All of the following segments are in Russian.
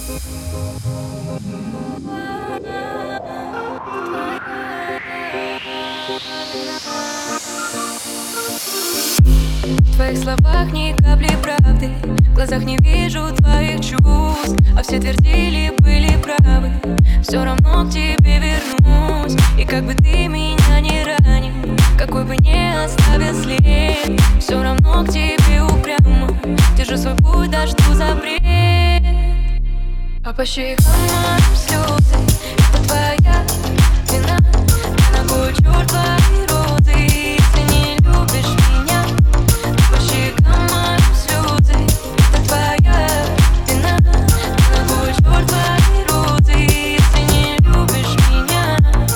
В твоих словах ни капли правды, в глазах не вижу твоих чувств. А все твердили, были правы, все равно к тебе вернусь. И как бы ты меня не ранил, какой бы не оставил след, все равно к тебе упрямо держу свой путь, дожду запрет. А по щекам моим слезы, это твоя вина. Я ногой черт твои розы, ты не любишь меня. По щекам моим слезы, это твоя вина. Я ногой черт твои розы, ты не любишь меня.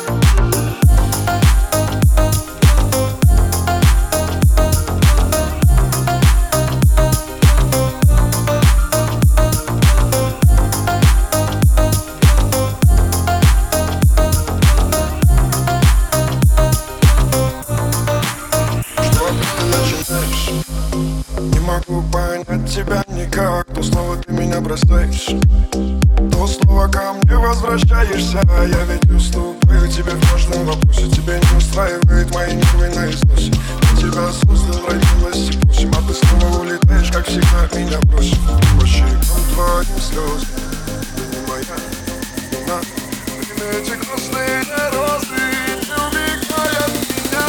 Не могу понять тебя никак, то снова ты меня бросаешь, то снова ко мне возвращаешься. Я ведь уступаю тебе в каждом вопросе. Тебя не устраивает мои нервы на износе. Я тебя создал, родилась и просим, а ты снова улетаешь, как всегда меня бросишь. По щекам твоим слезы, ты не моя вина. Эти грустные розы убегают меня.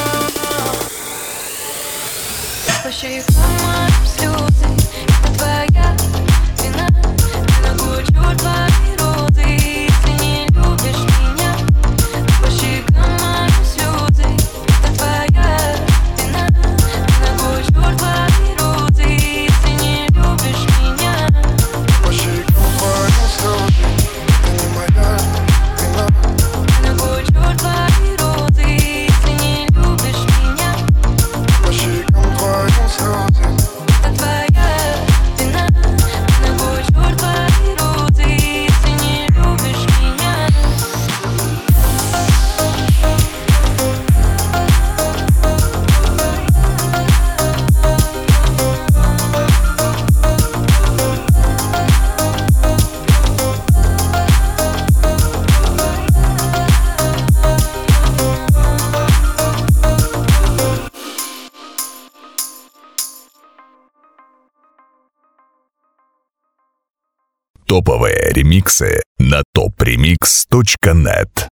По щекам моим слезы, это твоя вина. Я ногой черт твои розы, ты не любишь меня. По щекам моим слезы, это твоя вина. Я ногой черт твои розы, ты не любишь меня. По щекам твоим слезы, это не моя вина. Я ногой черт твои розы, ты не любишь меня. По щекам твоим слезы. Это твоя вина. Я ногой черт твои розы, ты не любишь меня. Топовые ремиксы на topremix.net.